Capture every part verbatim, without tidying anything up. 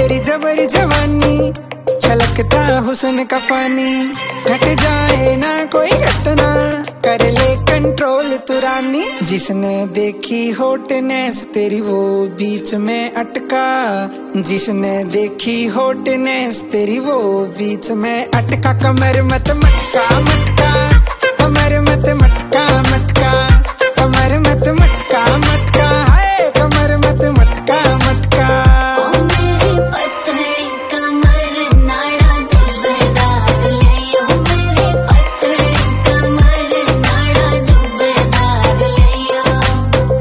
तेरी जबरी जवानी, छलकता हुस्न का पानी, घट जाए ना कोई घटना, कर ले कंट्रोल तू रानी। जिसने देखी हॉटनेस तेरी वो बीच में अटका, जिसने देखी हॉटनेस तेरी वो बीच में अटका। कमर मत मटका मटका, कमर मत मटका मटका, कमर मत मटका मटका, हाय कमर मत मटका मटका। ओ मेरी पतली कमर नाड़ा जुबेदार ले ओ, मेरी पतली कमर नाड़ा जुबेदार ले ओ।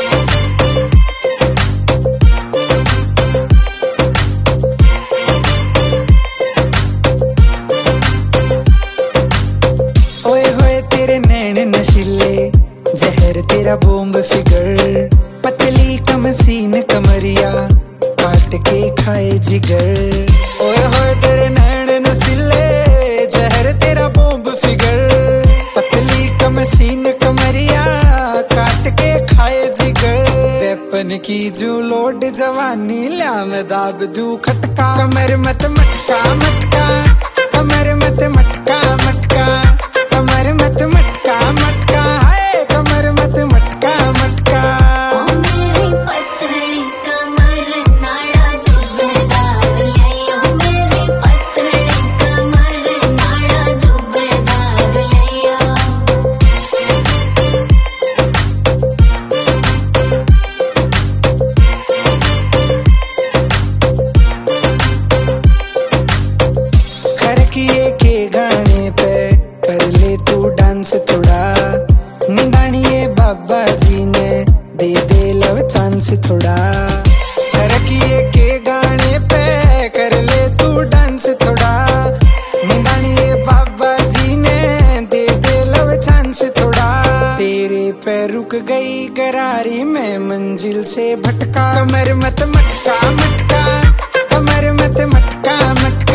ओए होए तेरे नैन नशीले, जहर तेरा बॉम्ब फिगर, पतली कमसीन कमरिया, काट के खाए जिगर। ओए होए तेरे नैन नशीले, जहर तेरा बॉम्ब फिगर, पतली कमसीन कमरिया, काट के खाए जिगर। वेपन की जू लोड जवानी, ल्या में दाब दू खटका। कमर मत मटका मटका, कमर मत मटका मटका, कमर मत मटका मटका, हाय कमर मत मटका मटका। ओ मेरी पतली कमर नाड़ा जुबेदार ले ओ, मेरी पतली कमर नाड़ा जुबेदार ले ओ। खरकिए के गाने पे कर ले तू डांस थोड़ा, निगानिए बाबा जी ने दे दे लव चांस थोड़ा। खरकिए के गाने पे कर ले तू डांस थोड़ा, निगानिए बाबा जी ने दे दे लव चांस थोड़ा। तेरे पे रुक गई गरारी में मंजिल से भटका। कमर मत मटका मटका, कमर मत मटका मटका,